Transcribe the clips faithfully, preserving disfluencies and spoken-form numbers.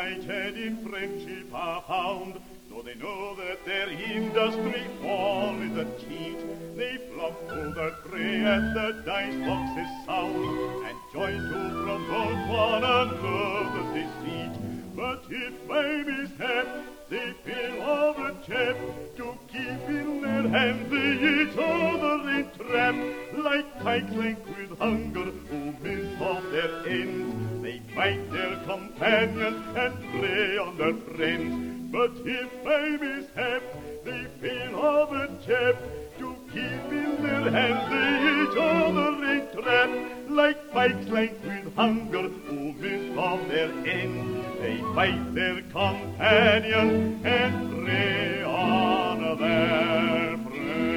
united in friendship are found. Though they know that their industry all is a cheat, they flock to the fray at the dice box's sound, and join to promote one another's deceit. But if babies have, they feel of a chap to keep in their hands, they each other entrap, like pikes linked with hunger who miss off their ends. They bite their companions and prey on their friends. But if babies have, they feel of a chap to keep in their hands, they each other entrap, like pikes linked with hunger who miss off their ends. They bite their companions and prey on their friends.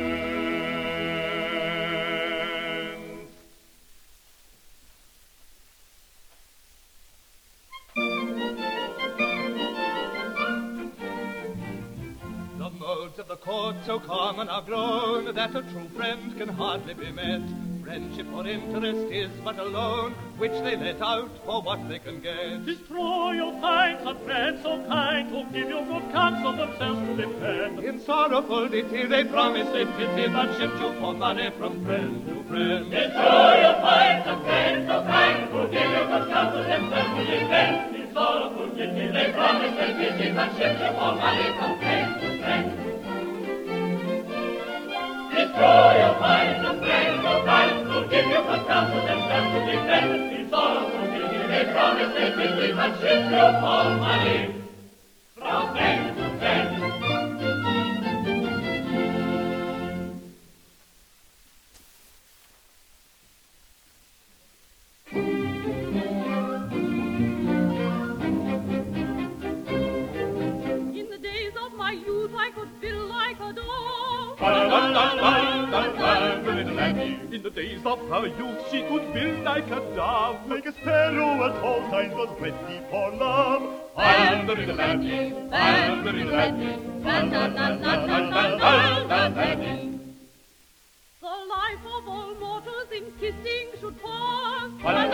The modes of the court so common are grown that a true friend can hardly be met. Friendship for interest is but a loan which they let out for what they can get. Destroy your find some friends so kind who give you good counsel themselves to defend. In sorrowful ditty they promise they pity, but shift you for money from friend to friend. Destroy your find some friends so kind who give you good counsel themselves to defend. In sorrowful ditty they promise they pity, but shift you for money from friend to friend. Destroy your find some friends so kind who give you good counsel themselves to defend. In sorrowful ditty they promise they pity, but shift you for money from friend to friend. In the days of my youth I could feel like a dog. In the days of her youth she could build like a dove. Like a sparrow at all times was ready for love. Ba-da-da-da-da-da-da, ba-da-da-da-da-da-da-da. The life of all mortals in kissing should pass.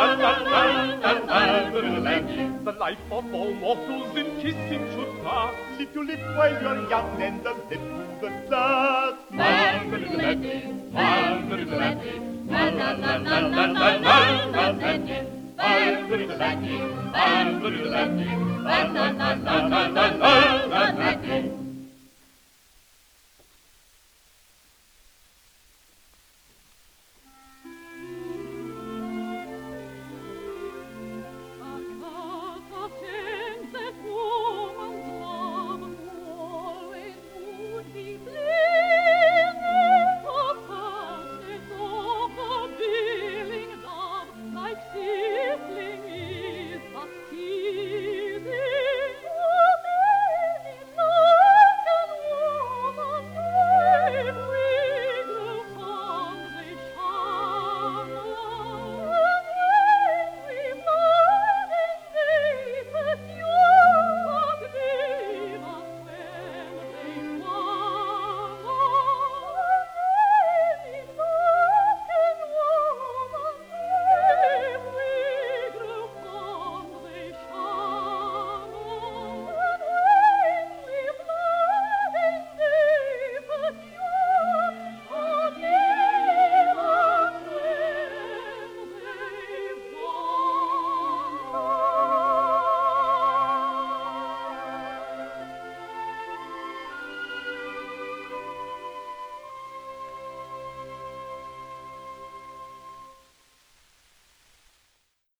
The life of all mortals in kissing should pass. If you live while you're young, then the live to the last. Ba-da-da-da-da-da-da-da-da.